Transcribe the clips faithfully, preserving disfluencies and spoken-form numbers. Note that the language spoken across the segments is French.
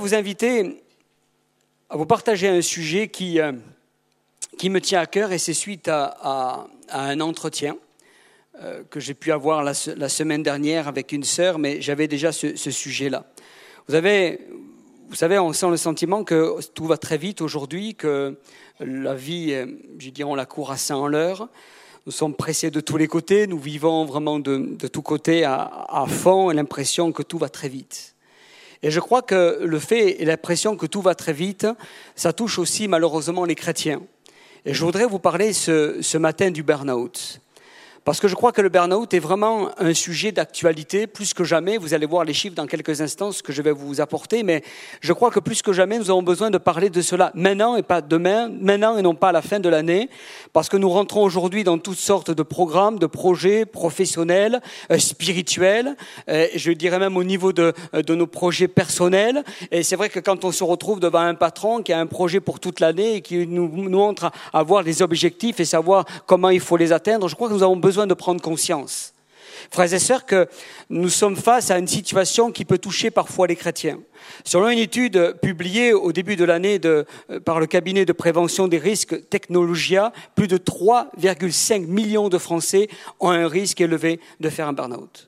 vous inviter à vous partager un sujet qui, euh, qui me tient à cœur, et c'est suite à, à, à un entretien euh, que j'ai pu avoir la, la semaine dernière avec une sœur, mais j'avais déjà ce, ce sujet-là. Vous avez, vous savez, on sent le sentiment que tout va très vite aujourd'hui, que la vie, je dirais, on la court à cent à l'heure. Nous sommes pressés de tous les côtés, nous vivons vraiment de, de tous côtés à, à fond, et l'impression que tout va très vite. Et je crois que le fait et l'impression que tout va très vite, ça touche aussi malheureusement les chrétiens. Et je voudrais vous parler ce, ce matin du burn-out. Parce que je crois que le burn-out est vraiment un sujet d'actualité, plus que jamais. Vous allez voir les chiffres dans quelques instants, ce que je vais vous apporter. Mais je crois que plus que jamais, nous avons besoin de parler de cela maintenant et pas demain, maintenant et non pas à la fin de l'année. Parce que nous rentrons aujourd'hui dans toutes sortes de programmes, de projets professionnels, euh, spirituels. Euh, je dirais même au niveau de, de nos projets personnels. Et c'est vrai que quand on se retrouve devant un patron qui a un projet pour toute l'année et qui nous, nous montre à, à voir les objectifs et savoir comment il faut les atteindre, je crois que nous avons besoin besoin de prendre conscience, frères et sœurs, que nous sommes face à une situation qui peut toucher parfois les chrétiens. Selon une étude publiée au début de l'année de, par le cabinet de prévention des risques Technologia, plus de trois virgule cinq millions de Français ont un risque élevé de faire un burn-out.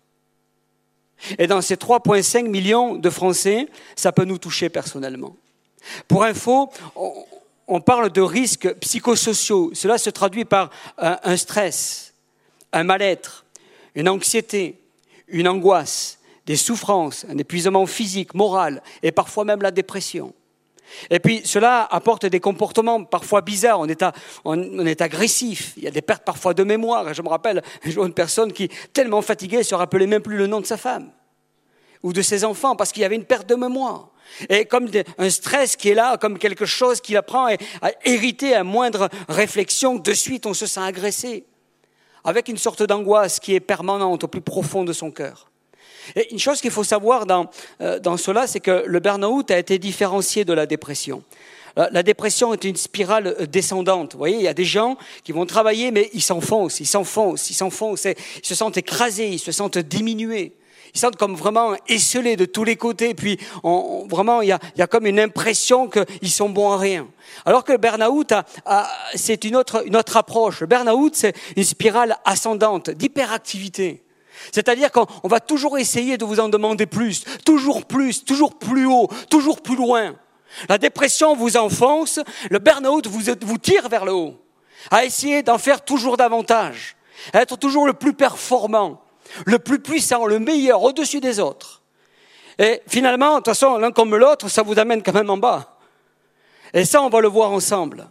Et dans ces trois virgule cinq millions de Français, ça peut nous toucher personnellement. Pour info, on, on parle de risques psychosociaux. Cela se traduit par un, un stress, un mal-être, une anxiété, une angoisse, des souffrances, un épuisement physique, moral et parfois même la dépression. Et puis cela apporte des comportements parfois bizarres, on est, à, on, on est agressif, il y a des pertes parfois de mémoire. Je me rappelle une personne qui, tellement fatiguée, ne se rappelait même plus le nom de sa femme ou de ses enfants parce qu'il y avait une perte de mémoire. Et comme un stress qui est là, comme quelque chose qui apprend à hériter à moindre réflexion, de suite on se sent agressé, avec une sorte d'angoisse qui est permanente au plus profond de son cœur. Et une chose qu'il faut savoir dans, euh, dans cela, c'est que le burn-out a été différencié de la dépression. La, la dépression est une spirale descendante. Vous voyez, il y a des gens qui vont travailler, mais ils s'enfoncent, ils s'enfoncent, ils s'enfoncent, ils se sentent écrasés, ils se sentent diminués. Ils sentent comme vraiment esselés de tous les côtés. Puis on, on, vraiment, il y a, il y a comme une impression qu'ils sont bons à rien. Alors que le burn-out, a, a, c'est une autre, une autre approche. Le burn-out, c'est une spirale ascendante d'hyperactivité. C'est-à-dire qu'on on va toujours essayer de vous en demander plus, toujours plus, toujours plus haut, toujours plus loin. La dépression vous enfonce, le burn-out vous, vous tire vers le haut, à essayer d'en faire toujours davantage, à être toujours le plus performant, le plus puissant, le meilleur, au-dessus des autres. Et finalement, de toute façon, l'un comme l'autre, ça vous amène quand même en bas. Et ça, on va le voir ensemble.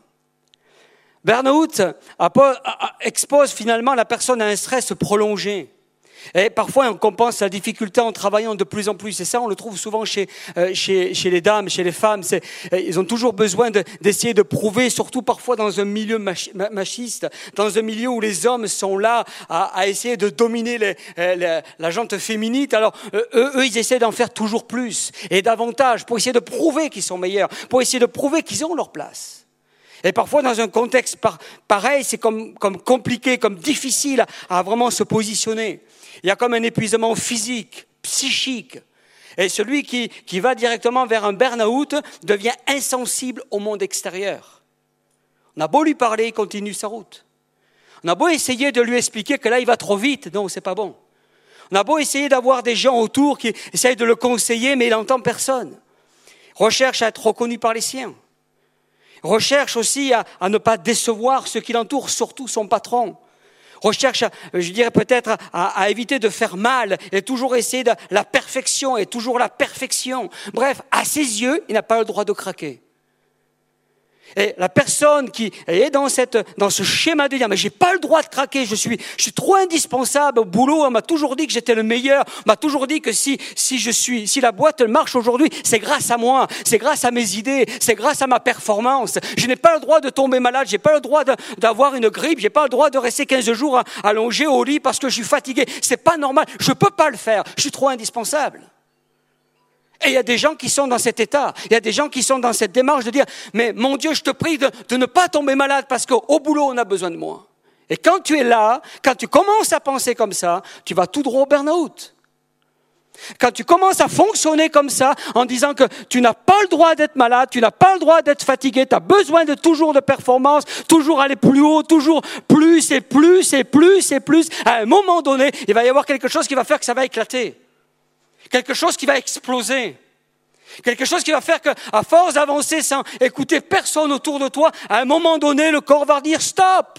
Burn-out expose finalement la personne à un stress prolongé. Et parfois, on compense la difficulté en travaillant de plus en plus. Et ça, on le trouve souvent chez, euh, chez, chez les dames, chez les femmes. C'est, ils ont toujours besoin de, d'essayer de prouver, surtout parfois dans un milieu mach, machiste, dans un milieu où les hommes sont là à, à essayer de dominer les, les, la gente féminine. Alors, eux, eux, ils essaient d'en faire toujours plus et davantage pour essayer de prouver qu'ils sont meilleurs, pour essayer de prouver qu'ils ont leur place. Et parfois, dans un contexte par, pareil, c'est comme, comme compliqué, comme difficile à, à vraiment se positionner. Il y a comme un épuisement physique, psychique. Et celui qui, qui va directement vers un burn-out devient insensible au monde extérieur. On a beau lui parler, il continue sa route. On a beau essayer de lui expliquer que là, il va trop vite. Non, c'est pas bon. On a beau essayer d'avoir des gens autour qui essayent de le conseiller, mais il n'entend personne. Recherche à être reconnu par les siens. Recherche aussi à, à ne pas décevoir ceux qui l'entourent, surtout son patron. Recherche, je dirais peut-être, à, à éviter de faire mal et toujours essayer de la perfection et toujours la perfection. Bref, à ses yeux, il n'a pas le droit de craquer. Et la personne qui est dans cette, dans ce schéma de dire, mais j'ai pas le droit de craquer, je suis, je suis trop indispensable au boulot, on m'a toujours dit que j'étais le meilleur, on m'a toujours dit que si, si je suis, si la boîte marche aujourd'hui, c'est grâce à moi, c'est grâce à mes idées, c'est grâce à ma performance. Je n'ai pas le droit de tomber malade, j'ai pas le droit de, d'avoir une grippe, j'ai pas le droit de rester quinze jours allongé au lit parce que je suis fatigué. C'est pas normal, je peux pas le faire, je suis trop indispensable. Et il y a des gens qui sont dans cet état, il y a des gens qui sont dans cette démarche de dire « Mais mon Dieu, je te prie de, de ne pas tomber malade parce qu'au boulot, on a besoin de moi. » Et quand tu es là, quand tu commences à penser comme ça, tu vas tout droit au burn-out. Quand tu commences à fonctionner comme ça, en disant que tu n'as pas le droit d'être malade, tu n'as pas le droit d'être fatigué, tu as besoin de toujours de performance, toujours aller plus haut, toujours plus et plus et plus et plus, à un moment donné, il va y avoir quelque chose qui va faire que ça va éclater. Quelque chose qui va exploser. Quelque chose qui va faire qu'à force d'avancer sans écouter personne autour de toi, à un moment donné, le corps va dire stop.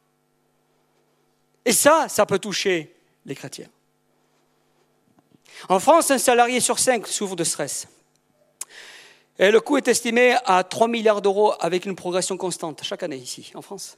Et ça, ça peut toucher les chrétiens. En France, un salarié sur cinq souffre de stress. Et le coût est estimé à trois milliards d'euros avec une progression constante chaque année ici, en France.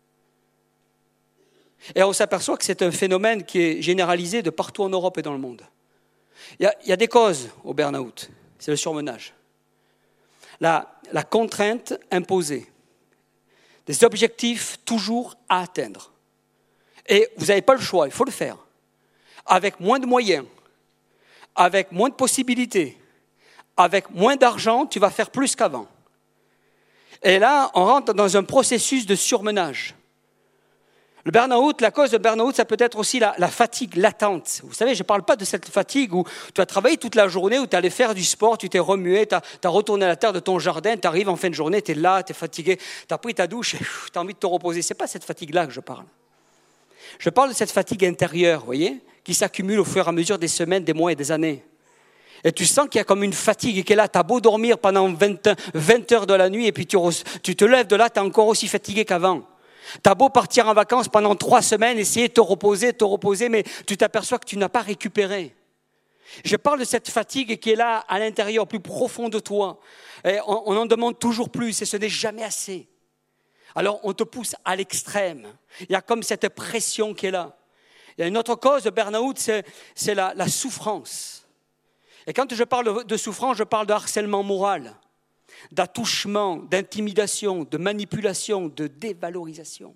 Et on s'aperçoit que c'est un phénomène qui est généralisé de partout en Europe et dans le monde. Il y a, il y a des causes au burn-out. C'est le surmenage. La, la contrainte imposée. Des objectifs toujours à atteindre. Et vous n'avez pas le choix, il faut le faire. Avec moins de moyens. Avec moins de possibilités, avec moins d'argent, tu vas faire plus qu'avant. Et là, on rentre dans un processus de surmenage. Le burn-out, la cause de burn-out, ça peut être aussi la, la fatigue latente. Vous savez, je ne parle pas de cette fatigue où tu as travaillé toute la journée, où tu allais faire du sport, tu t'es remué, tu as, tu as retourné à la terre de ton jardin, tu arrives en fin de journée, tu es là, tu es fatigué, tu as pris ta douche et tu as envie de te reposer. Ce n'est pas cette fatigue-là que je parle. Je parle de cette fatigue intérieure, vous voyez, qui s'accumule au fur et à mesure des semaines, des mois et des années. Et tu sens qu'il y a comme une fatigue qui est là. Tu as beau dormir pendant vingt, vingt heures de la nuit et puis tu, tu te lèves de là, tu es encore aussi fatigué qu'avant. Tu as beau partir en vacances pendant trois semaines, essayer de te reposer, de te reposer, mais tu t'aperçois que tu n'as pas récupéré. Je parle de cette fatigue qui est là à l'intérieur, plus profond de toi. Et on, on en demande toujours plus et ce n'est jamais assez. Alors on te pousse à l'extrême. Il y a comme cette pression qui est là. Il y a une autre cause de burn-out, c'est, c'est la, la souffrance. Et quand je parle de souffrance, je parle de harcèlement moral, d'attouchement, d'intimidation, de manipulation, de dévalorisation.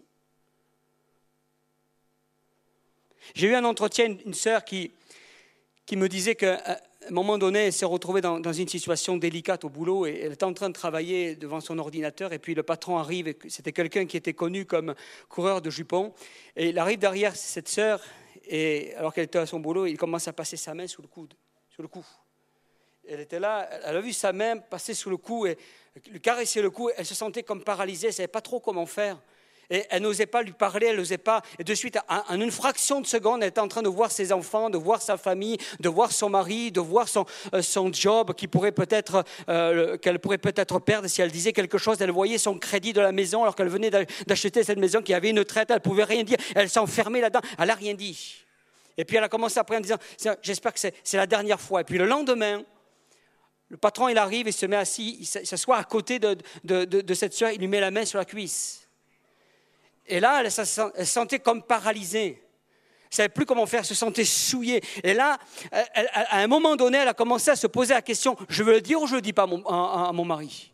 J'ai eu un entretien, une sœur qui, qui me disait qu'à un moment donné, elle s'est retrouvée dans, dans une situation délicate au boulot et elle était en train de travailler devant son ordinateur et puis le patron arrive, et c'était quelqu'un qui était connu comme coureur de jupons et il arrive derrière cette sœur et alors qu'elle était à son boulot, il commence à passer sa main sous le coude, sur le cou. Elle était là, elle a vu sa main passer sous le cou et lui caresser le cou, elle se sentait comme paralysée, elle ne savait pas trop comment faire. Et elle n'osait pas lui parler, elle n'osait pas. Et de suite, en une fraction de seconde, elle était en train de voir ses enfants, de voir sa famille, de voir son mari, de voir son, euh, son job qui pourrait peut-être, euh, qu'elle pourrait peut-être perdre si elle disait quelque chose. Elle voyait son crédit de la maison alors qu'elle venait d'acheter cette maison qui avait une traite. Elle ne pouvait rien dire. Elle s'enfermait là-dedans. Elle n'a rien dit. Et puis elle a commencé après en disant, j'espère que c'est, c'est la dernière fois. Et puis le lendemain, le patron, il arrive et se met assis, il s'assoit à côté de, de, de, de cette sœur, il lui met la main sur la cuisse. Et là, elle se sentait comme paralysée. Elle ne savait plus comment faire, elle se sentait souillée. Et là, elle, à un moment donné, elle a commencé à se poser la question, je veux le dire ou je ne le dis pas à mon, à, à mon mari?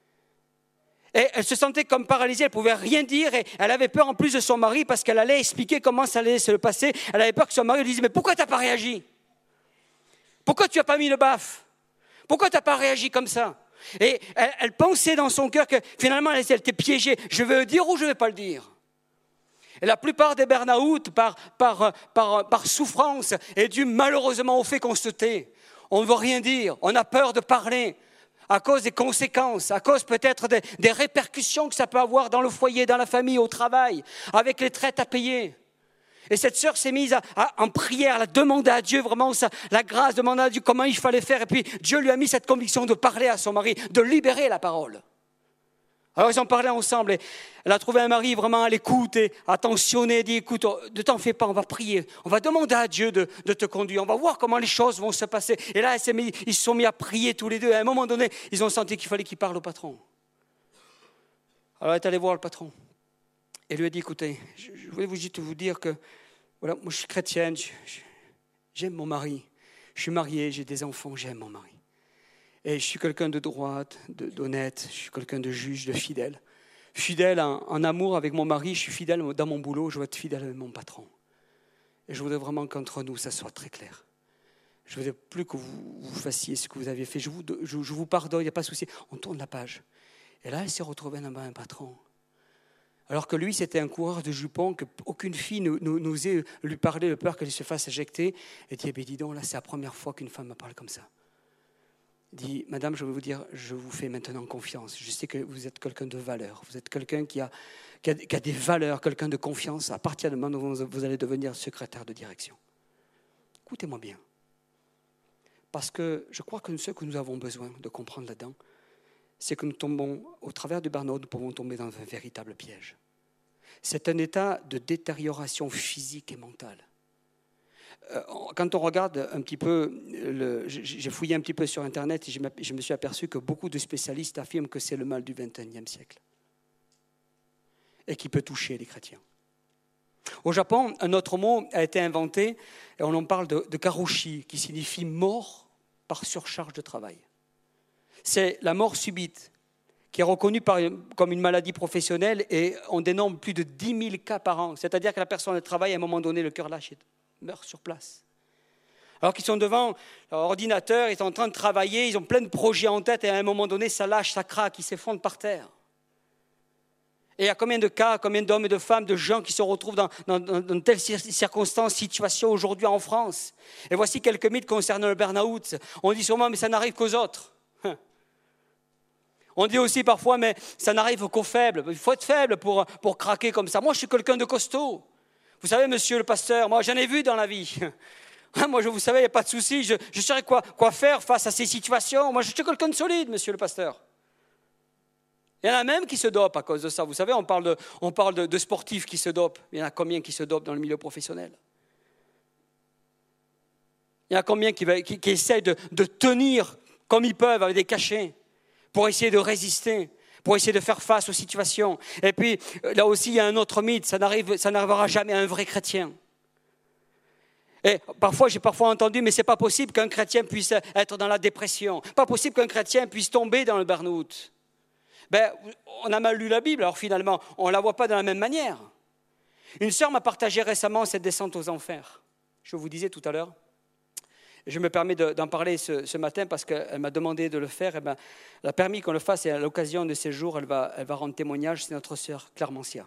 Et elle se sentait comme paralysée, elle ne pouvait rien dire. Et elle avait peur en plus de son mari parce qu'elle allait expliquer comment ça allait se passer. Elle avait peur que son mari lui dise, mais pourquoi tu n'as pas réagi? Pourquoi tu n'as pas mis le baffe? Pourquoi tu n'as pas réagi comme ça? Et elle, elle pensait dans son cœur que finalement, elle, elle était piégée. Je vais le dire ou je ne vais pas le dire? Et la plupart des burn-out par, par, par, par souffrance est due malheureusement au fait qu'on se tait. On ne veut rien dire, on a peur de parler à cause des conséquences, à cause peut-être des, des répercussions que ça peut avoir dans le foyer, dans la famille, au travail, avec les traites à payer. Et cette sœur s'est mise à, à, en prière, elle a demandé à Dieu vraiment ça, la grâce, demandé à Dieu comment il fallait faire. Et puis Dieu lui a mis cette conviction de parler à son mari, de libérer la parole. Alors ils en parlaient ensemble et elle a trouvé un mari vraiment à l'écoute et attentionné, et dit écoute, ne t'en fais pas, on va prier, on va demander à Dieu de, de te conduire, on va voir comment les choses vont se passer. Et là elle s'est mis, ils se sont mis à prier tous les deux et à un moment donné, ils ont senti qu'il fallait qu'ils parlent au patron. Alors elle est allée voir le patron et lui a dit écoutez, je, je voulais juste vous dire que voilà, moi je suis chrétienne, je, je, j'aime mon mari, je suis mariée, j'ai des enfants, j'aime mon mari. Et je suis quelqu'un de droite, de, d'honnête, je suis quelqu'un de juge, de fidèle. Fidèle en, en amour avec mon mari, je suis fidèle dans mon boulot, je veux être fidèle avec mon patron. Et je voudrais vraiment qu'entre nous, ça soit très clair. Je ne voudrais plus que vous, vous fassiez ce que vous aviez fait. Je vous, je, je vous pardonne, il n'y a pas de souci. On tourne la page. Et là, elle s'est retrouvée dans un patron. Alors que lui, c'était un coureur de jupons, qu'aucune fille n'osait lui parler de peur qu'elle se fasse éjecter. Et dit, eh bien, dis donc, là, c'est la première fois qu'une femme me parle comme ça. Il dit, madame, je vais vous dire, je vous fais maintenant confiance. Je sais que vous êtes quelqu'un de valeur. Vous êtes quelqu'un qui a, qui a, qui a des valeurs, quelqu'un de confiance. À partir du moment où vous allez devenir secrétaire de direction. Écoutez-moi bien. Parce que je crois que ce que nous avons besoin de comprendre là-dedans, c'est que nous tombons, au travers du burn-out, nous pouvons tomber dans un véritable piège. C'est un état de détérioration physique et mentale. Quand on regarde un petit peu, le, j'ai fouillé un petit peu sur Internet et je me suis aperçu que beaucoup de spécialistes affirment que c'est le mal du vingt et unième siècle et qui peut toucher les chrétiens. Au Japon, un autre mot a été inventé et on en parle de, de karoshi, qui signifie mort par surcharge de travail. C'est la mort subite, qui est reconnue par, comme une maladie professionnelle et on dénombre plus de dix mille cas par an. C'est-à-dire que la personne travaille à un moment donné, le cœur lâche et meurt sur place. Alors qu'ils sont devant leur ordinateur, ils sont en train de travailler, ils ont plein de projets en tête et à un moment donné, ça lâche, ça craque, ils s'effondrent par terre. Et il y a combien de cas, combien d'hommes et de femmes, de gens qui se retrouvent dans, dans, dans telles circonstances, situations aujourd'hui en France. Et voici quelques mythes concernant le burn-out. On dit souvent, mais ça n'arrive qu'aux autres. On dit aussi parfois, mais ça n'arrive qu'aux faibles. Il faut être faible pour, pour craquer comme ça. Moi, je suis quelqu'un de costaud. Vous savez, monsieur le pasteur, moi, j'en ai vu dans la vie. Moi, je vous savez, il n'y a pas de souci. Je, je saurais quoi, quoi faire face à ces situations. Moi, je suis quelqu'un de solide, monsieur le pasteur. Il y en a même qui se dopent à cause de ça. Vous savez, on parle de, on parle de, de sportifs qui se dopent. Il y en a combien qui se dopent dans le milieu professionnel? Il y en a combien qui, qui, qui essayent de, de tenir comme ils peuvent avec des cachets pour essayer de résister, pour essayer de faire face aux situations. Et puis, là aussi, il y a un autre mythe. Ça n'arrive, ça n'arrivera jamais à un vrai chrétien. Et parfois, j'ai parfois entendu, mais c'est pas possible qu'un chrétien puisse être dans la dépression. Pas possible qu'un chrétien puisse tomber dans le burn-out. Ben, on a mal lu la Bible, alors finalement, on ne la voit pas de la même manière. Une sœur m'a partagé récemment cette descente aux enfers. Je vous disais tout à l'heure. Je me permets de, d'en parler ce, ce matin parce qu'elle m'a demandé de le faire. Et ben, elle a permis qu'on le fasse et à l'occasion de ces jours, elle va, elle va rendre témoignage. C'est notre sœur Claire Mancia.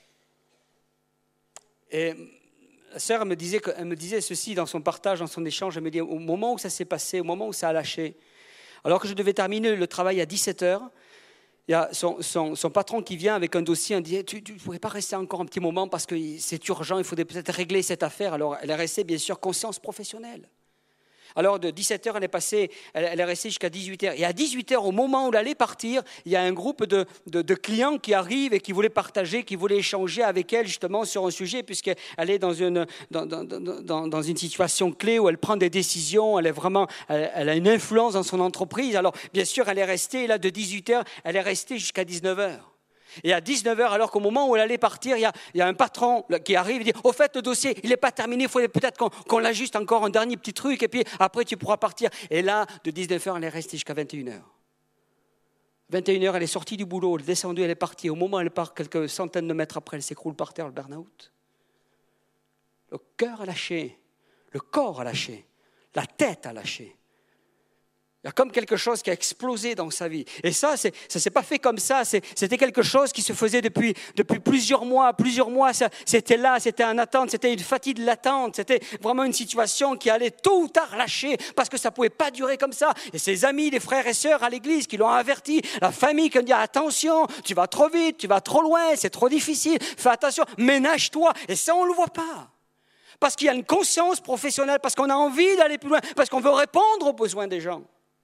Et la sœur elle me, disait, elle me disait ceci dans son partage, dans son échange. Elle me dit, au moment où ça s'est passé, au moment où ça a lâché, alors que je devais terminer le travail à dix-sept heures, il y a son, son, son patron qui vient avec un dossier, il dit, tu ne pourrais pas rester encore un petit moment parce que c'est urgent, il faudrait peut-être régler cette affaire. Alors elle est restée, bien sûr, conscience professionnelle. Alors de dix-sept heures, elle est passée, elle, elle est restée jusqu'à dix-huit heures. Et à dix-huit heures, au moment où elle allait partir, il y a un groupe de, de, de clients qui arrivent et qui voulaient partager, qui voulaient échanger avec elle justement sur un sujet, puisqu'elle est dans une, dans, dans, dans, dans une situation clé où elle prend des décisions, elle, est vraiment, elle, elle a une influence dans son entreprise. Alors bien sûr, elle est restée, là de dix-huit heures, elle est restée jusqu'à dix-neuf heures. Et à dix-neuf heures, alors qu'au moment où elle allait partir, il y a, il y a un patron qui arrive et dit « Au fait, le dossier, il n'est pas terminé, il faudrait peut-être qu'on, qu'on l'ajuste encore un dernier petit truc et puis après tu pourras partir. » Et là, de dix-neuf heures, elle est restée jusqu'à vingt et une heures. vingt et une heures, elle est sortie du boulot, elle est descendue, elle est partie. Au moment où elle part, quelques centaines de mètres après, elle s'écroule par terre, le burn-out. Le cœur a lâché, le corps a lâché, la tête a lâché. Il y a comme quelque chose qui a explosé dans sa vie. Et ça, c'est, ça ne s'est pas fait comme ça. C'est, c'était quelque chose qui se faisait depuis, depuis plusieurs mois. Plusieurs mois, ça, c'était là, c'était en attente, c'était une fatigue latente. C'était vraiment une situation qui allait tôt ou tard lâcher parce que ça ne pouvait pas durer comme ça. Et ses amis, les frères et sœurs à l'église qui l'ont averti, la famille qui a dit attention, tu vas trop vite, tu vas trop loin, c'est trop difficile, fais attention, ménage-toi. Et ça, on ne le voit pas. Parce qu'il y a une conscience professionnelle, parce qu'on a envie d'aller plus loin, parce qu'on veut répondre aux besoins des gens.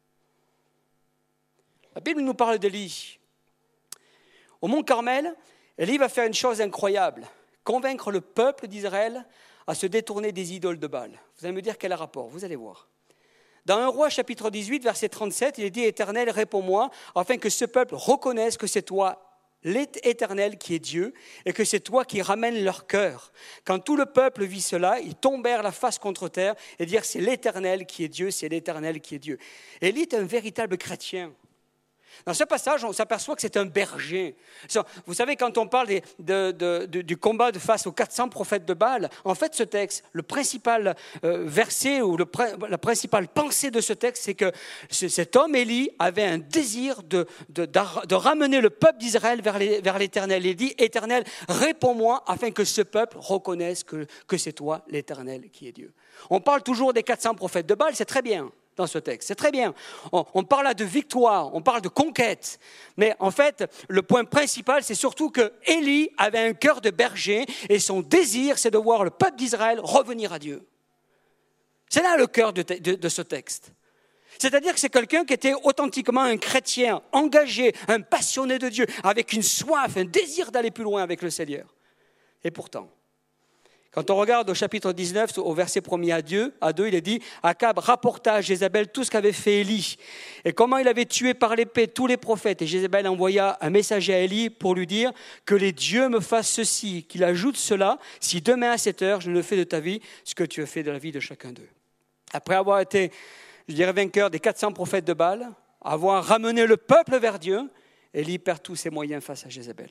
La Bible nous parle d'Élie. Au mont Carmel, Élie va faire une chose incroyable, convaincre le peuple d'Israël à se détourner des idoles de Baal. Vous allez me dire quel est le rapport, vous allez voir. Dans un roi chapitre dix-huit, verset trente-sept, il est dit « Éternel, réponds-moi, afin que ce peuple reconnaisse que c'est toi, l'Éternel, qui est Dieu, et que c'est toi qui ramènes leur cœur. » Quand tout le peuple vit cela, ils tombèrent la face contre terre et dirent « C'est l'Éternel qui est Dieu, c'est l'Éternel qui est Dieu. » Élie est un véritable chrétien. Dans ce passage, on s'aperçoit que c'est un berger. Vous savez, quand on parle des, de, de, de, du combat de face aux quatre cents prophètes de Baal, en fait, ce texte, le principal euh, verset ou le, la principale pensée de ce texte, c'est que cet homme, Élie, avait un désir de, de, de, de ramener le peuple d'Israël vers, les, vers l'Éternel. Il dit, Éternel, réponds-moi afin que ce peuple reconnaisse que, que c'est toi, l'Éternel, qui est Dieu. On parle toujours des quatre cents prophètes de Baal, c'est très bien. Dans ce texte, c'est très bien. On, on parle là de victoire, on parle de conquête. Mais en fait, le point principal, c'est surtout que Élie avait un cœur de berger et son désir, c'est de voir le peuple d'Israël revenir à Dieu. C'est là le cœur de, de, de ce texte. C'est-à-dire que c'est quelqu'un qui était authentiquement un chrétien, engagé, un passionné de Dieu, avec une soif, un désir d'aller plus loin avec le Seigneur. Et pourtant, quand on regarde au chapitre dix-neuf, au verset premier à deux, il est dit « Akab rapporta à Jézabel tout ce qu'avait fait Élie et comment il avait tué par l'épée tous les prophètes. Et Jézabel envoya un messager à Élie pour lui dire « Que les dieux me fassent ceci, qu'il ajoute cela, si demain à cette heure je ne fais de ta vie ce que tu as fait de la vie de chacun d'eux. » Après avoir été, je dirais, vainqueur des quatre cents prophètes de Baal, avoir ramené le peuple vers Dieu, Élie perd tous ses moyens face à Jézabel.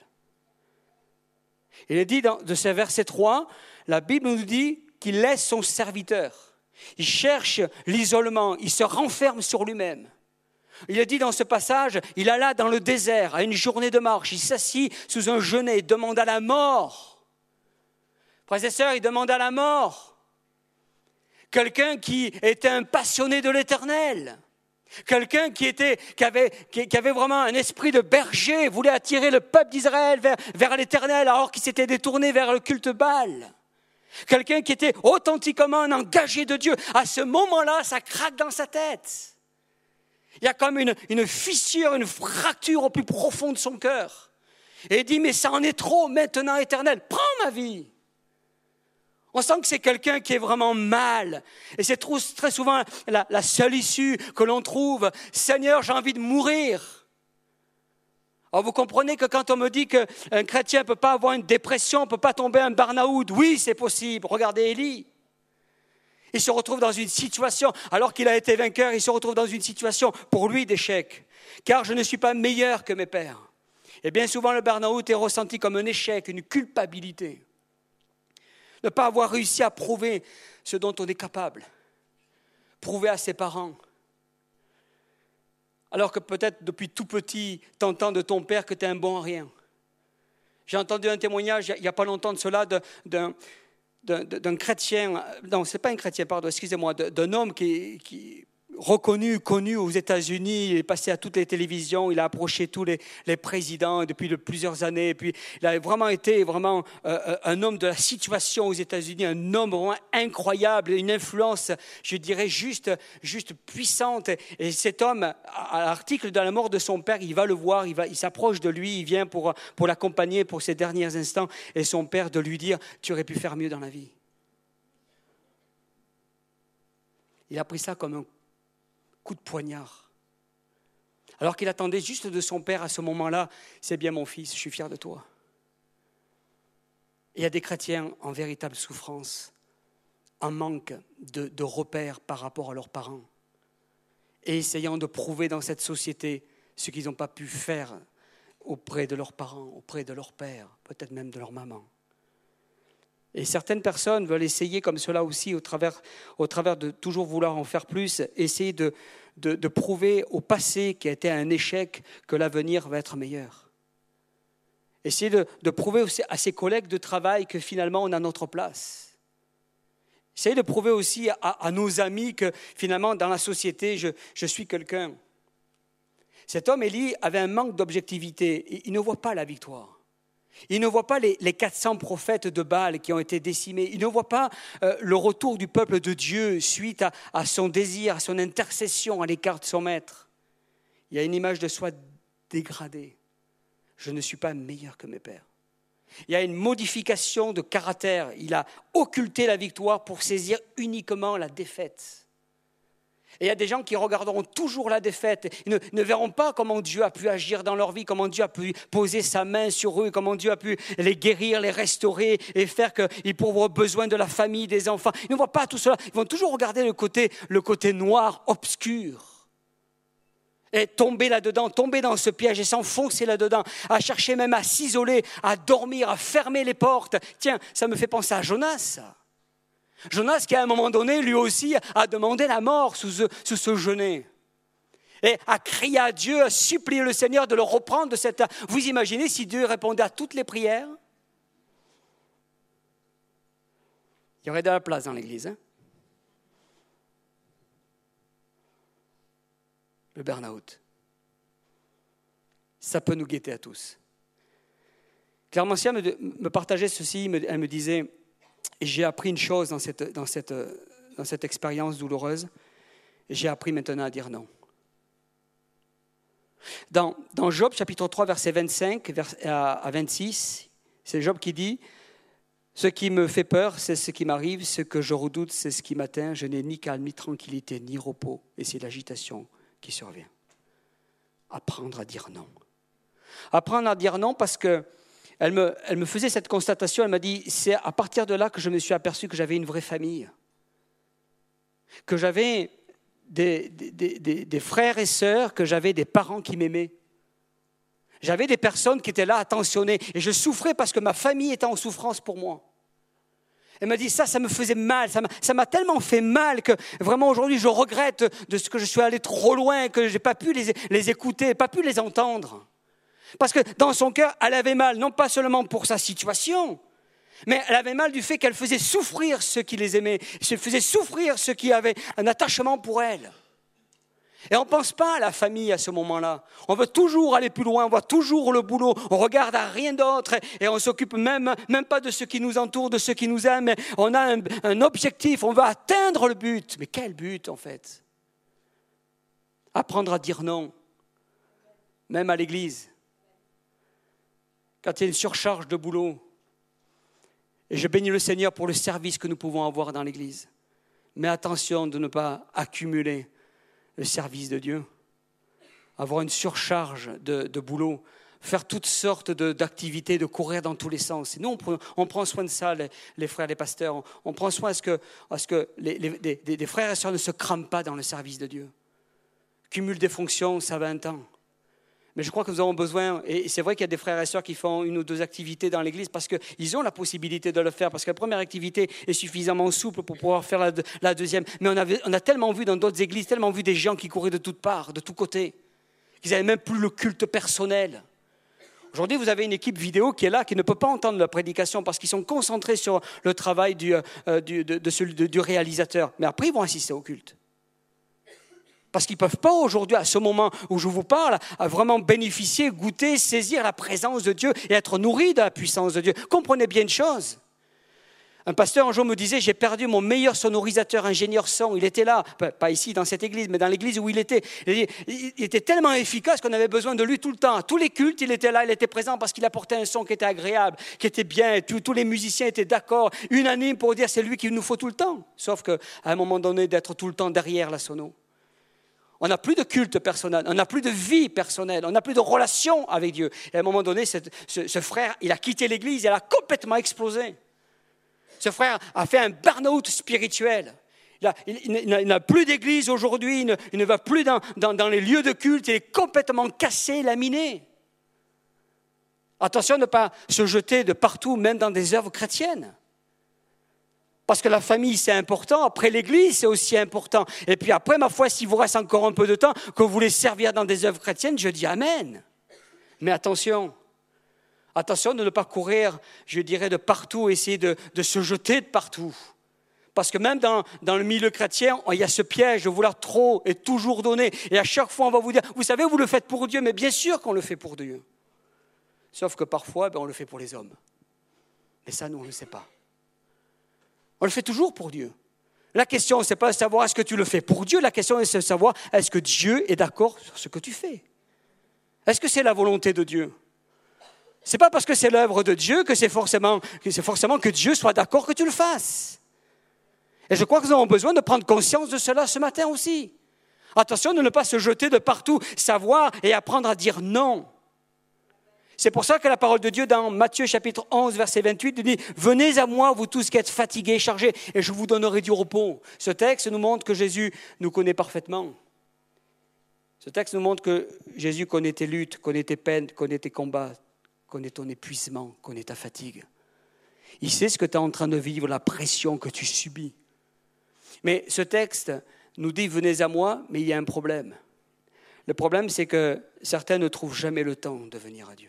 Il est dit dans, de ce verset trois, la Bible nous dit qu'il laisse son serviteur. Il cherche l'isolement, il se renferme sur lui-même. Il est dit dans ce passage, il alla dans le désert à une journée de marche, il s'assit sous un genêt, il demanda la mort. Frères et sœurs, il demanda la mort. Quelqu'un qui était un passionné de l'Éternel. Quelqu'un qui, était, qui, avait, qui, qui avait vraiment un esprit de berger, voulait attirer le peuple d'Israël vers, vers l'Éternel alors qu'il s'était détourné vers le culte Baal. Quelqu'un qui était authentiquement un engagé de Dieu. À ce moment-là, ça craque dans sa tête. Il y a comme une, une fissure, une fracture au plus profond de son cœur. Et il dit, mais ça en est trop maintenant, Éternel, prends ma vie. On sent que c'est quelqu'un qui est vraiment mal. Et c'est trop, très souvent la, la seule issue que l'on trouve. Seigneur, j'ai envie de mourir. Alors vous comprenez que quand on me dit qu'un chrétien ne peut pas avoir une dépression, ne peut pas tomber un burn-out, oui, c'est possible. Regardez Élie. Il se retrouve dans une situation, alors qu'il a été vainqueur, il se retrouve dans une situation pour lui d'échec. Car je ne suis pas meilleur que mes pères. Et bien souvent, le burn-out est ressenti comme un échec, une culpabilité. Ne pas avoir réussi à prouver ce dont on est capable. Prouver à ses parents. Alors que peut-être depuis tout petit, t'entends de ton père que tu es un bon à rien. J'ai entendu un témoignage il n'y a pas longtemps de cela d'un, d'un, d'un, d'un chrétien, non, ce n'est pas un chrétien, pardon, excusez-moi, d'un homme qui, qui reconnu, connu aux États-Unis, il est passé à toutes les télévisions, il a approché tous les, les présidents depuis de plusieurs années, et puis il a vraiment été vraiment euh, un homme de la situation aux États-Unis, un homme vraiment incroyable, une influence, je dirais, juste, juste puissante. Et cet homme, à l'article de la mort de son père, il va le voir, il, va, il s'approche de lui, il vient pour, pour l'accompagner pour ses derniers instants, et son père de lui dire « Tu aurais pu faire mieux dans la vie ». Il a pris ça comme un coup de poignard. Alors qu'il attendait juste de son père à ce moment-là, c'est bien mon fils, je suis fier de toi. Et il y a des chrétiens en véritable souffrance, en manque de, de repères par rapport à leurs parents, et essayant de prouver dans cette société ce qu'ils n'ont pas pu faire auprès de leurs parents, auprès de leur père, peut-être même de leur maman. Et certaines personnes veulent essayer comme cela aussi, au travers, au travers de toujours vouloir en faire plus, essayer de, de, de prouver au passé qui a été un échec que l'avenir va être meilleur. Essayer de, de prouver aussi à ses collègues de travail que finalement on a notre place. Essayer de prouver aussi à, à nos amis que finalement dans la société je, je suis quelqu'un. Cet homme, Élie, avait un manque d'objectivité. Il ne voit pas la victoire. Il ne voit pas les, les quatre cents prophètes de Baal qui ont été décimés. Il ne voit pas euh, le retour du peuple de Dieu suite à, à son désir, à son intercession à l'écart de son maître. Il y a une image de soi dégradée. Je ne suis pas meilleur que mes pères. Il y a une modification de caractère. Il a occulté la victoire pour saisir uniquement la défaite. Et il y a des gens qui regarderont toujours la défaite. Ils ne, ne verront pas comment Dieu a pu agir dans leur vie, comment Dieu a pu poser sa main sur eux, comment Dieu a pu les guérir, les restaurer et faire qu'ils pourront avoir besoin de la famille, des enfants. Ils ne voient pas tout cela. Ils vont toujours regarder le côté, le côté noir, obscur. Et tomber là-dedans, tomber dans ce piège et s'enfoncer là-dedans, à chercher même à s'isoler, à dormir, à fermer les portes. Tiens, ça me fait penser à Jonas, ça. Jonas qui à un moment donné, lui aussi, a demandé la mort sous ce, sous ce genet. Et a crié à Dieu, a supplié le Seigneur de le reprendre de cette... Vous imaginez si Dieu répondait à toutes les prières? Il y aurait de la place dans l'église. Hein? Le burn-out. Ça peut nous guetter à tous. Claire Mancia me, me partageait ceci, elle me disait, j'ai appris une chose dans cette, dans cette, dans cette expérience douloureuse, j'ai appris maintenant à dire non. Dans, dans Job, chapitre trois, verset vingt-cinq à vingt-six, c'est Job qui dit « Ce qui me fait peur, c'est ce qui m'arrive, ce que je redoute, c'est ce qui m'atteint. Je n'ai ni calme, ni tranquillité, ni repos, et c'est l'agitation qui survient. » Apprendre à dire non. Apprendre à dire non parce que elle me, elle me faisait cette constatation, elle m'a dit « C'est à partir de là que je me suis aperçu que j'avais une vraie famille, que j'avais... Des, des, des, des frères et sœurs, que j'avais des parents qui m'aimaient. J'avais des personnes qui étaient là, attentionnées, et je souffrais parce que ma famille était en souffrance pour moi. Elle m'a dit ça, ça me faisait mal, ça m'a, ça m'a tellement fait mal que vraiment aujourd'hui je regrette de ce que je suis allé trop loin, que je n'ai pas pu les, les écouter, pas pu les entendre. Parce que dans son cœur, elle avait mal, non pas seulement pour sa situation, mais elle avait mal du fait qu'elle faisait souffrir ceux qui les aimaient, elle faisait souffrir ceux qui avaient un attachement pour elle. Et on ne pense pas à la famille à ce moment-là. On veut toujours aller plus loin, on voit toujours le boulot, on regarde à rien d'autre et on ne s'occupe même, même pas de ceux qui nous entourent, de ceux qui nous aiment. Mais on a un, un objectif, on veut atteindre le but. Mais quel but en fait? Apprendre à dire non, même à l'église. Quand il y a une surcharge de boulot, et je bénis le Seigneur pour le service que nous pouvons avoir dans l'Église. Mais attention de ne pas accumuler le service de Dieu. Avoir une surcharge de, de boulot. Faire toutes sortes de, d'activités, de courir dans tous les sens. Et nous, on, on prend soin de ça, les, les frères, les pasteurs. On, on prend soin à ce que, à ce que les, les, les, les frères et sœurs ne se crament pas dans le service de Dieu. Cumul des fonctions, ça va un temps. Mais je crois que nous avons besoin, et c'est vrai qu'il y a des frères et sœurs qui font une ou deux activités dans l'église parce qu'ils ont la possibilité de le faire, parce que la première activité est suffisamment souple pour pouvoir faire la, la deuxième. Mais on, avait, on a tellement vu dans d'autres églises, tellement vu des gens qui couraient de toutes parts, de tous côtés, qu'ils n'avaient même plus le culte personnel. Aujourd'hui, vous avez une équipe vidéo qui est là, qui ne peut pas entendre la prédication parce qu'ils sont concentrés sur le travail du, euh, du, de, de celui, de, du réalisateur. Mais après, ils vont assister au culte. Parce qu'ils ne peuvent pas aujourd'hui, à ce moment où je vous parle, à vraiment bénéficier, goûter, saisir la présence de Dieu et être nourris de la puissance de Dieu. Comprenez bien une chose. Un pasteur un jour me disait, j'ai perdu mon meilleur sonorisateur, ingénieur son. Il était là, pas ici dans cette église, mais dans l'église où il était. Il était tellement efficace qu'on avait besoin de lui tout le temps. À tous les cultes, il était là, il était présent parce qu'il apportait un son qui était agréable, qui était bien. Tous, tous les musiciens étaient d'accord, unanimes pour dire c'est lui qu'il nous faut tout le temps. Sauf qu'à un moment donné, d'être tout le temps derrière la sono. On n'a plus de culte personnel, on n'a plus de vie personnelle, on n'a plus de relation avec Dieu. Et à un moment donné, ce, ce, ce frère, il a quitté l'église, il a complètement explosé. Ce frère a fait un burn-out spirituel. Il, a, il, il, il n'a plus d'église aujourd'hui, il ne, il ne va plus dans, dans, dans les lieux de culte, il est complètement cassé, laminé. Attention de ne pas se jeter de partout, même dans des œuvres chrétiennes. Parce que la famille, c'est important. Après, l'église, c'est aussi important. Et puis après, ma foi, s'il vous reste encore un peu de temps, que vous voulez servir dans des œuvres chrétiennes, je dis amen. Mais attention, attention de ne pas courir, je dirais, de partout, essayer de, de se jeter de partout. Parce que même dans, dans le milieu chrétien, il y a ce piège de vouloir trop et toujours donner. Et à chaque fois, on va vous dire, vous savez, vous le faites pour Dieu, mais bien sûr qu'on le fait pour Dieu. Sauf que parfois, ben, on le fait pour les hommes. Mais ça, nous, on ne le sait pas. On le fait toujours pour Dieu. La question, ce n'est pas de savoir est-ce que tu le fais pour Dieu. La question est de savoir est-ce que Dieu est d'accord sur ce que tu fais. Est-ce que c'est la volonté de Dieu? Ce n'est pas parce que c'est l'œuvre de Dieu que c'est forcément, que c'est forcément que Dieu soit d'accord que tu le fasses. Et je crois que nous avons besoin de prendre conscience de cela ce matin aussi. Attention de ne pas se jeter de partout, savoir et apprendre à dire non. C'est pour ça que la parole de Dieu dans Matthieu chapitre onze, verset vingt-huit, dit « Venez à moi, vous tous qui êtes fatigués, chargés, et je vous donnerai du repos. » Ce texte nous montre que Jésus nous connaît parfaitement. Ce texte nous montre que Jésus connaît tes luttes, connaît tes peines, connaît tes combats, connaît ton épuisement, connaît ta fatigue. Il sait ce que tu es en train de vivre, la pression que tu subis. Mais ce texte nous dit « Venez à moi », mais il y a un problème. Le problème, c'est que certains ne trouvent jamais le temps de venir à Dieu.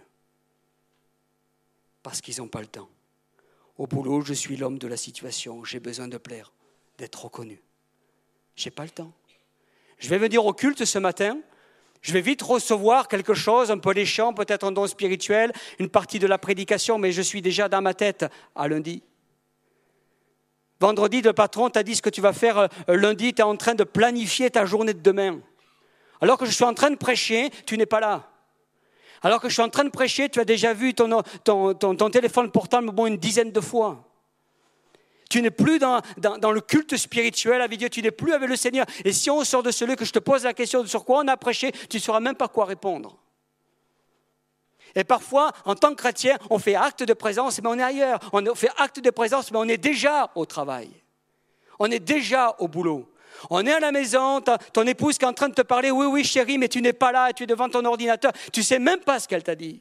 Parce qu'ils n'ont pas le temps. Au boulot, je suis l'homme de la situation, j'ai besoin de plaire, d'être reconnu. Je n'ai pas le temps. Je vais venir au culte ce matin, je vais vite recevoir quelque chose, un peu les chants, peut-être un don spirituel, une partie de la prédication, mais je suis déjà dans ma tête à lundi. Vendredi, le patron t'a dit ce que tu vas faire lundi, tu es en train de planifier ta journée de demain. Alors que je suis en train de prêcher, tu n'es pas là. Alors que je suis en train de prêcher, tu as déjà vu ton, ton, ton, ton téléphone portable au moins une dizaine de fois. Tu n'es plus dans, dans, dans le culte spirituel avec Dieu, tu n'es plus avec le Seigneur. Et si on sort de ce lieu, que je te pose la question sur quoi on a prêché, tu ne sauras même pas quoi répondre. Et parfois, en tant que chrétien, on fait acte de présence, mais on est ailleurs. On fait acte de présence, mais on est déjà au travail. On est déjà au boulot. On est à la maison, ton épouse qui est en train de te parler, oui, oui, chérie, mais tu n'es pas là, tu es devant ton ordinateur, tu ne sais même pas ce qu'elle t'a dit.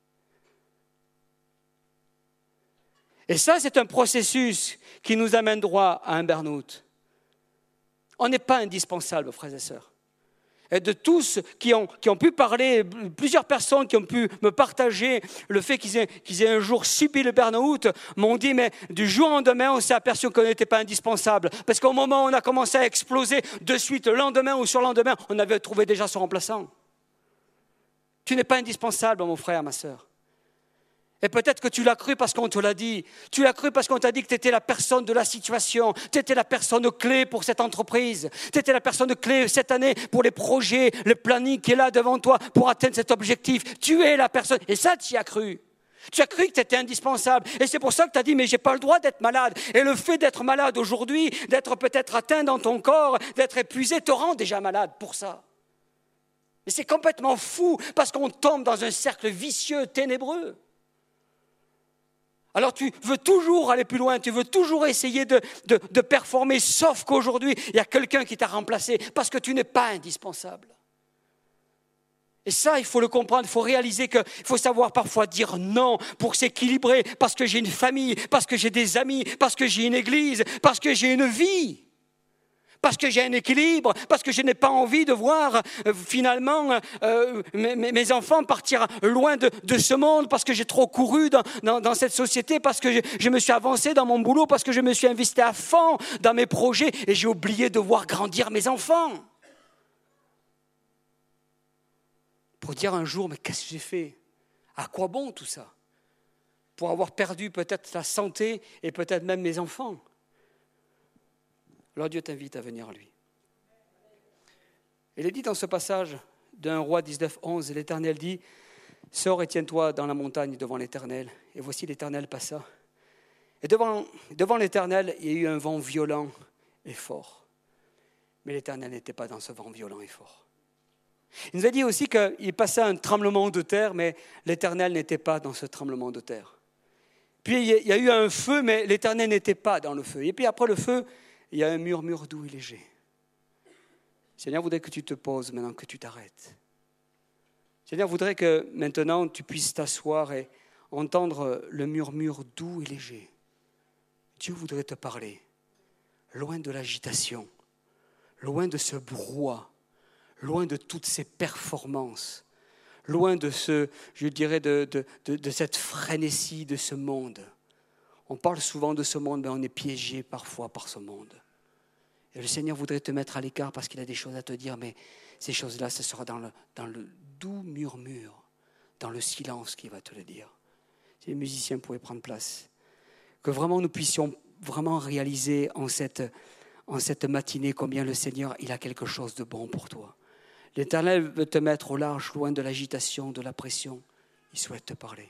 Et ça, c'est un processus qui nous amène droit à un burn-out. On n'est pas indispensable, frères et sœurs. Et de tous qui ont, qui ont pu parler, plusieurs personnes qui ont pu me partager le fait qu'ils aient, qu'ils aient un jour subi le burn-out, m'ont dit, mais du jour au lendemain, on s'est aperçu qu'on n'était pas indispensable. Parce qu'au moment où on a commencé à exploser, de suite, le lendemain ou sur le lendemain, on avait trouvé déjà son remplaçant. Tu n'es pas indispensable, mon frère, ma sœur. Et peut-être que tu l'as cru parce qu'on te l'a dit. Tu l'as cru parce qu'on t'a dit que tu étais la personne de la situation. Tu étais la personne clé pour cette entreprise. Tu étais la personne clé cette année pour les projets, le planning qui est là devant toi pour atteindre cet objectif. Tu es la personne. Et ça, tu y as cru. Tu as cru que tu étais indispensable. Et c'est pour ça que tu as dit, mais je n'ai pas le droit d'être malade. Et le fait d'être malade aujourd'hui, d'être peut-être atteint dans ton corps, d'être épuisé, te rend déjà malade pour ça. Mais c'est complètement fou parce qu'on tombe dans un cercle vicieux, ténébreux. Alors tu veux toujours aller plus loin, tu veux toujours essayer de, de, de performer, sauf qu'aujourd'hui, il y a quelqu'un qui t'a remplacé parce que tu n'es pas indispensable. Et ça, il faut le comprendre, il faut réaliser qu'il faut savoir parfois dire non pour s'équilibrer, parce que j'ai une famille, parce que j'ai des amis, parce que j'ai une église, parce que j'ai une vie. Parce que j'ai un équilibre, parce que je n'ai pas envie de voir euh, finalement euh, mes, mes enfants partir loin de, de ce monde, parce que j'ai trop couru dans, dans, dans cette société, parce que je, je me suis avancé dans mon boulot, parce que je me suis investi à fond dans mes projets et j'ai oublié de voir grandir mes enfants. Pour dire un jour, mais qu'est-ce que j'ai fait ? À quoi bon tout ça ? Pour avoir perdu peut-être la santé et peut-être même mes enfants. Alors Dieu t'invite à venir à lui. Il est dit dans ce passage d'un roi dix-neuf onze, l'Éternel dit, « Sors et tiens-toi dans la montagne devant l'Éternel. » Et voici l'Éternel passa. Et devant, devant l'Éternel, il y a eu un vent violent et fort. Mais l'Éternel n'était pas dans ce vent violent et fort. Il nous a dit aussi qu'il passait un tremblement de terre, mais l'Éternel n'était pas dans ce tremblement de terre. Puis il y a eu un feu, mais l'Éternel n'était pas dans le feu. Et puis après le feu, il y a un murmure doux et léger. Seigneur voudrait que tu te poses maintenant, que tu t'arrêtes. Seigneur voudrait que maintenant tu puisses t'asseoir et entendre le murmure doux et léger. Dieu voudrait te parler, loin de l'agitation, loin de ce brouhaha, loin de toutes ces performances, loin de ce, je dirais, de, de, de, de cette frénésie de ce monde. On parle souvent de ce monde, mais on est piégé parfois par ce monde. Et le Seigneur voudrait te mettre à l'écart parce qu'il a des choses à te dire, mais ces choses-là, ce sera dans le, dans le doux murmure, dans le silence qu'il va te le dire. Si les musiciens pouvaient prendre place, que vraiment nous puissions vraiment réaliser en cette, en cette matinée combien le Seigneur, il a quelque chose de bon pour toi. L'Éternel veut te mettre au large, loin de l'agitation, de la pression. Il souhaite te parler.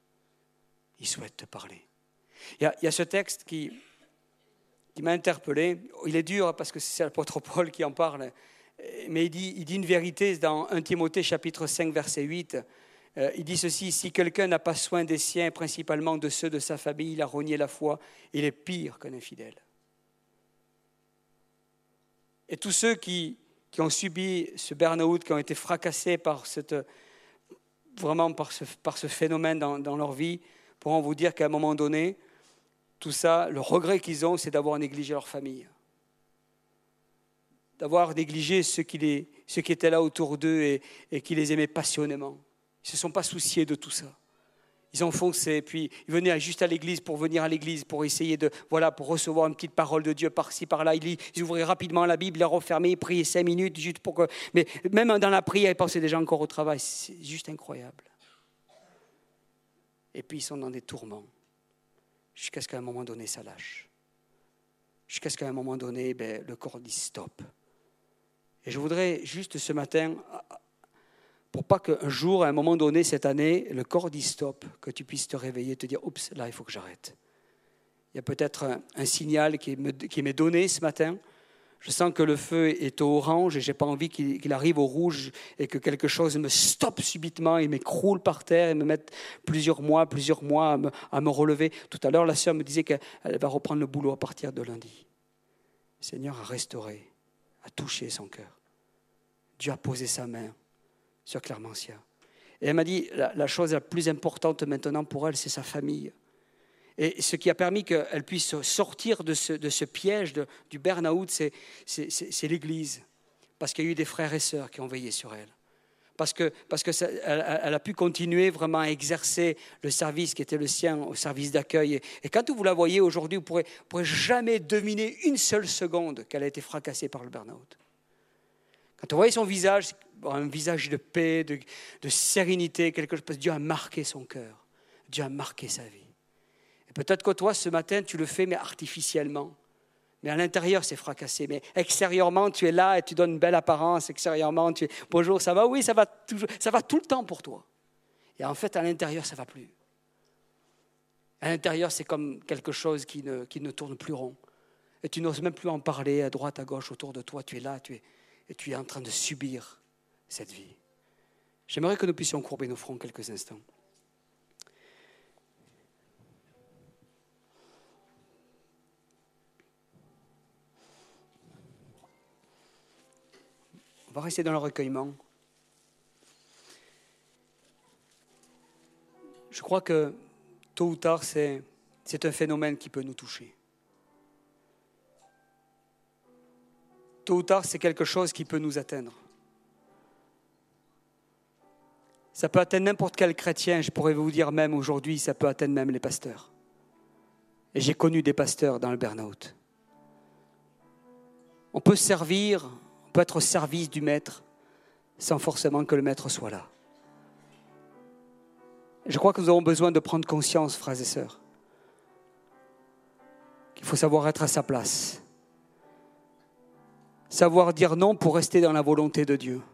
Il souhaite te parler. Il y a, il y a ce texte qui... qui m'a interpellé. Il est dur parce que c'est l'apôtre Paul qui en parle, mais il dit, il dit une vérité dans un Timothée chapitre cinq verset huit. Euh, il dit ceci, si quelqu'un n'a pas soin des siens, principalement de ceux de sa famille, il a renié la foi, il est pire qu'un infidèle. Et tous ceux qui, qui ont subi ce burn-out, qui ont été fracassés par cette, vraiment par ce, par ce phénomène dans, dans leur vie, pourront vous dire qu'à un moment donné, tout ça, le regret qu'ils ont, c'est d'avoir négligé leur famille. D'avoir négligé ceux qui, les, ceux qui étaient là autour d'eux et, et qui les aimaient passionnément. Ils ne se sont pas souciés de tout ça. Ils ont foncé, puis ils venaient juste à l'église pour venir à l'église, pour essayer de, voilà, pour recevoir une petite parole de Dieu par-ci, par-là. Ils, ils ouvraient rapidement la Bible, la refermaient, ils priaient cinq minutes, juste pour que... Mais même dans la prière, ils pensaient déjà encore au travail. C'est juste incroyable. Et puis ils sont dans des tourments. Jusqu'à ce qu'à un moment donné, ça lâche. Jusqu'à ce qu'à un moment donné, ben, le corps dit stop. Et je voudrais juste ce matin... pour pas qu'un jour, à un moment donné, cette année, le corps dit stop, que tu puisses te réveiller et te dire « Oups, là, il faut que j'arrête ». Il y a peut-être un, un signal qui, me, qui m'est donné ce matin. Je sens que le feu est au orange et je n'ai pas envie qu'il, qu'il arrive au rouge et que quelque chose me stoppe subitement et m'écroule par terre et me mette plusieurs mois, plusieurs mois à me, à me relever. Tout à l'heure, la sœur me disait qu'elle va reprendre le boulot à partir de lundi. Le Seigneur a restauré, a touché son cœur. Dieu a posé sa main sur Clermancia. Et elle m'a dit, la, la chose la plus importante maintenant pour elle, c'est sa famille. Et ce qui a permis qu'elle puisse sortir de ce, de ce piège de, du burn-out, c'est, c'est, c'est, c'est l'Église. Parce qu'il y a eu des frères et sœurs qui ont veillé sur elle. Parce que, parce que ça, elle, elle a pu continuer vraiment à exercer le service qui était le sien, au service d'accueil. Et, et quand vous la voyez aujourd'hui, vous ne pourrez, vous pourrez jamais deviner une seule seconde qu'elle a été fracassée par le burn-out. Quand vous voyez son visage, un visage de paix, de, de sérénité, quelque chose, parce que Dieu a marqué son cœur. Dieu a marqué sa vie. Et peut-être que toi, ce matin, tu le fais, mais artificiellement. Mais à l'intérieur, c'est fracassé. Mais extérieurement, tu es là et tu donnes une belle apparence. Extérieurement, tu es « Bonjour, ça va ?» Oui, ça va, toujours, ça va tout le temps pour toi. Et en fait, à l'intérieur, ça ne va plus. À l'intérieur, c'est comme quelque chose qui ne, qui ne tourne plus rond. Et tu n'oses même plus en parler à droite, à gauche, autour de toi. Tu es là, tu es, et tu es en train de subir cette vie. J'aimerais que nous puissions courber nos fronts quelques instants. On va rester dans le recueillement. Je crois que tôt ou tard, c'est, c'est un phénomène qui peut nous toucher. Tôt ou tard, c'est quelque chose qui peut nous atteindre. Ça peut atteindre n'importe quel chrétien, je pourrais vous dire même aujourd'hui, ça peut atteindre même les pasteurs. Et j'ai connu des pasteurs dans le burn-out. On peut servir, on peut être au service du maître, sans forcément que le maître soit là. Je crois que nous avons besoin de prendre conscience, frères et sœurs, qu'il faut savoir être à sa place. Savoir dire non pour rester dans la volonté de Dieu.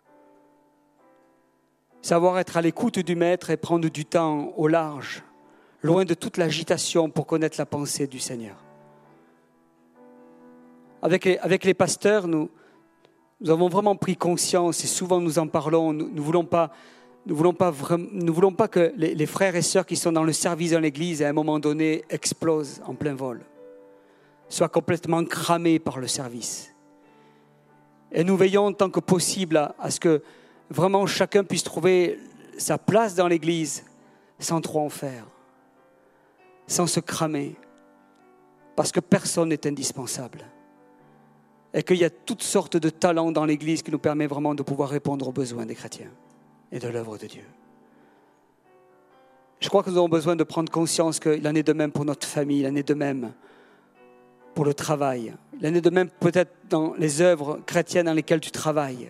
Savoir être à l'écoute du Maître et prendre du temps au large, loin de toute l'agitation pour connaître la pensée du Seigneur. Avec les, avec les pasteurs, nous, nous avons vraiment pris conscience et souvent nous en parlons. Nous ne voulons pas, nous voulons pas, vraiment, nous voulons pas que les, les frères et sœurs qui sont dans le service dans l'Église à un moment donné explosent en plein vol, soient complètement cramés par le service. Et nous veillons tant que possible à, à ce que vraiment chacun puisse trouver sa place dans l'Église sans trop en faire, sans se cramer, parce que personne n'est indispensable. Et qu'il y a toutes sortes de talents dans l'Église qui nous permettent vraiment de pouvoir répondre aux besoins des chrétiens et de l'œuvre de Dieu. Je crois que nous avons besoin de prendre conscience qu'il en est de même pour notre famille, il en est de même pour le travail, il en est de même peut-être dans les œuvres chrétiennes dans lesquelles tu travailles.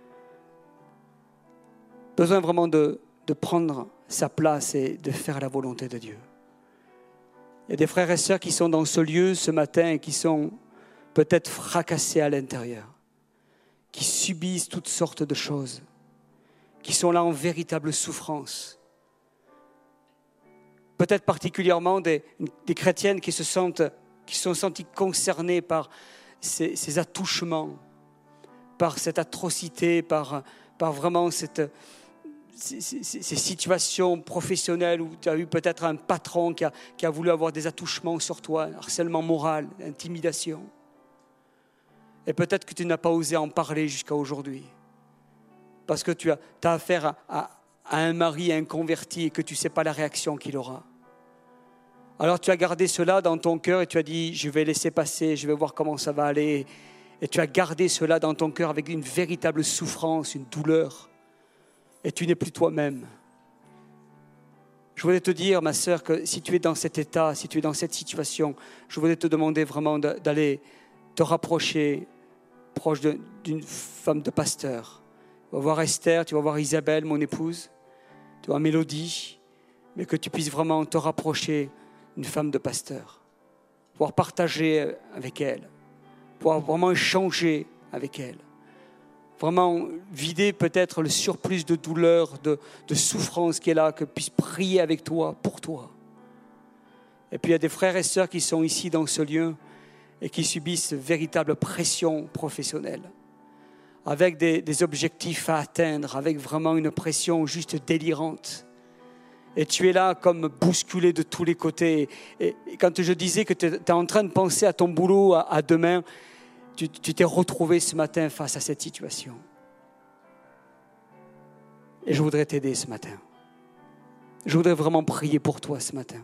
Besoin vraiment de, de prendre sa place et de faire la volonté de Dieu. Il y a des frères et sœurs qui sont dans ce lieu ce matin et qui sont peut-être fracassés à l'intérieur, qui subissent toutes sortes de choses, qui sont là en véritable souffrance. Peut-être particulièrement des, des chrétiennes qui se sentent, qui sont senties concernées par ces, ces attouchements, par cette atrocité, par, par vraiment cette... Ces, ces, ces situations professionnelles où tu as eu peut-être un patron qui a, qui a voulu avoir des attouchements sur toi, harcèlement moral, intimidation. Et peut-être que tu n'as pas osé en parler jusqu'à aujourd'hui. Parce que tu as, tu as affaire à, à, à un mari inconverti et que tu ne sais pas la réaction qu'il aura. Alors tu as gardé cela dans ton cœur et tu as dit, je vais laisser passer, je vais voir comment ça va aller. Et tu as gardé cela dans ton cœur avec une véritable souffrance, une douleur. Et tu n'es plus toi-même. Je voulais te dire, ma sœur, que si tu es dans cet état, si tu es dans cette situation, je voulais te demander vraiment d'aller te rapprocher proche de, d'une femme de pasteur. Tu vas voir Esther, tu vas voir Isabelle, mon épouse, tu vas voir Mélodie, mais que tu puisses vraiment te rapprocher d'une femme de pasteur, pouvoir partager avec elle, pouvoir vraiment échanger avec elle, vraiment vider peut-être le surplus de douleur, de, de souffrance qui est là, que puisse prier avec toi, pour toi. Et puis il y a des frères et sœurs qui sont ici dans ce lieu et qui subissent une véritable pression professionnelle, avec des, des objectifs à atteindre, avec vraiment une pression juste délirante. Et tu es là comme bousculé de tous les côtés. Et, et quand je disais que tu es en train de penser à ton boulot, à, à demain, tu, tu t'es retrouvé ce matin face à cette situation. Et je voudrais t'aider ce matin. Je voudrais vraiment prier pour toi ce matin.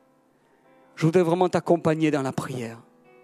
Je voudrais vraiment t'accompagner dans la prière.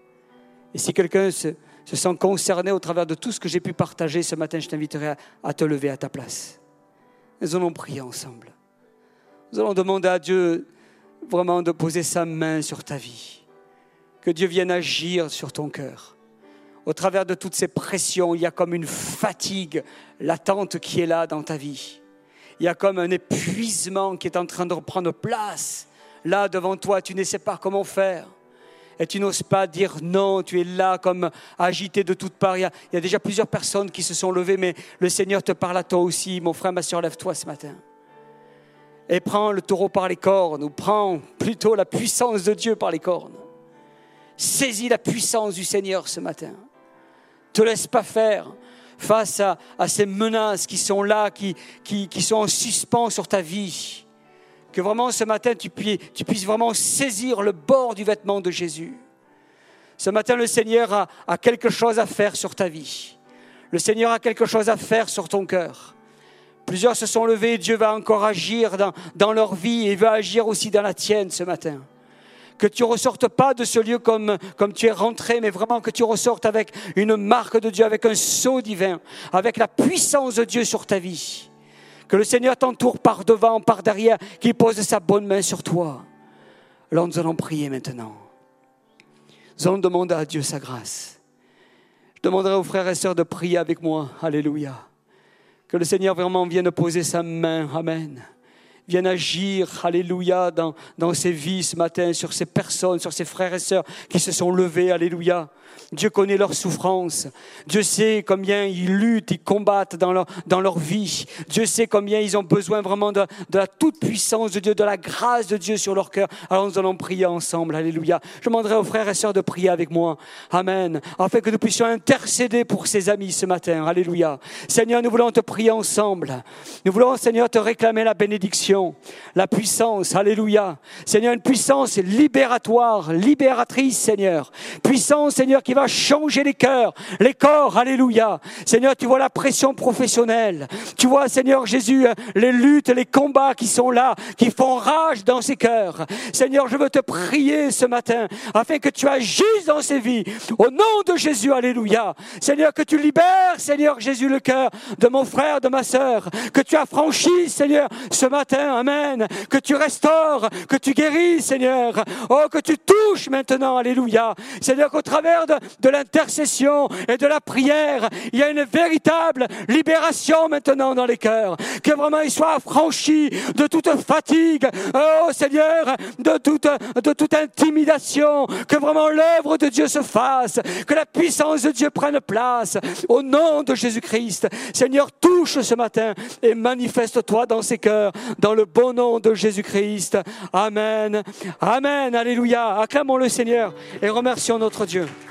Et si quelqu'un se, se sent concerné au travers de tout ce que j'ai pu partager ce matin, je t'inviterai à, à te lever à ta place. Nous allons prier ensemble. Nous allons demander à Dieu vraiment de poser sa main sur ta vie. Que Dieu vienne agir sur ton cœur. Au travers de toutes ces pressions, il y a comme une fatigue latente qui est là dans ta vie. Il y a comme un épuisement qui est en train de reprendre place. Là, devant toi, tu ne sais pas comment faire. Et tu n'oses pas dire non, tu es là comme agité de toutes parts. Il y a, il y a déjà plusieurs personnes qui se sont levées, mais le Seigneur te parle à toi aussi. Mon frère, ma soeur, lève-toi ce matin. Et prends le taureau par les cornes, ou prends plutôt la puissance de Dieu par les cornes. Saisis la puissance du Seigneur ce matin. Ne te laisse pas faire face à, à ces menaces qui sont là, qui, qui, qui sont en suspens sur ta vie. Que vraiment ce matin, tu puisses, tu puisses vraiment saisir le bord du vêtement de Jésus. Ce matin, le Seigneur a, a quelque chose à faire sur ta vie. Le Seigneur a quelque chose à faire sur ton cœur. Plusieurs se sont levés et Dieu va encore agir dans, dans leur vie et il va agir aussi dans la tienne ce matin. Que tu ne ressortes pas de ce lieu comme, comme tu es rentré, mais vraiment que tu ressortes avec une marque de Dieu, avec un sceau divin, avec la puissance de Dieu sur ta vie. Que le Seigneur t'entoure par devant, par derrière, qu'il pose sa bonne main sur toi. Alors nous allons prier maintenant. Nous allons demander à Dieu sa grâce. Je demanderai aux frères et sœurs de prier avec moi. Alléluia. Que le Seigneur vraiment vienne poser sa main. Amen. Vienne agir, alléluia, dans, dans ces vies ce matin, sur ces personnes, sur ces frères et sœurs qui se sont levés, alléluia. Dieu connaît leurs souffrances. Dieu sait combien ils luttent, ils combattent dans leur, dans leur vie. Dieu sait combien ils ont besoin vraiment de, de la toute-puissance de Dieu, de la grâce de Dieu sur leur cœur. Alors nous allons prier ensemble, alléluia. Je demanderai aux frères et sœurs de prier avec moi. Amen. Afin que nous puissions intercéder pour ces amis ce matin, alléluia. Seigneur, nous voulons te prier ensemble. Nous voulons, Seigneur, te réclamer la bénédiction, la puissance, alléluia. Seigneur, une puissance libératoire, libératrice, Seigneur. Puissance, Seigneur, qui va changer les cœurs, les corps, alléluia. Seigneur, tu vois la pression professionnelle. Tu vois, Seigneur Jésus, les luttes, les combats qui sont là, qui font rage dans ces cœurs. Seigneur, je veux te prier ce matin, afin que tu agisses dans ces vies. Au nom de Jésus, alléluia. Seigneur, que tu libères, Seigneur Jésus, le cœur de mon frère, de ma sœur. Que tu affranchisses, Seigneur, ce matin, amen. Que tu restaures, que tu guéris, Seigneur. Oh, que tu touches maintenant, alléluia. Seigneur, qu'au travers de, de l'intercession et de la prière, il y a une véritable libération maintenant dans les cœurs. Que vraiment ils soient affranchis de toute fatigue, oh Seigneur, de toute, de toute intimidation. Que vraiment l'œuvre de Dieu se fasse. Que la puissance de Dieu prenne place. Au nom de Jésus-Christ, Seigneur, touche ce matin et manifeste-toi dans ces cœurs, dans le bon nom de Jésus-Christ. Amen. Amen. Alléluia. Acclamons le Seigneur et remercions notre Dieu.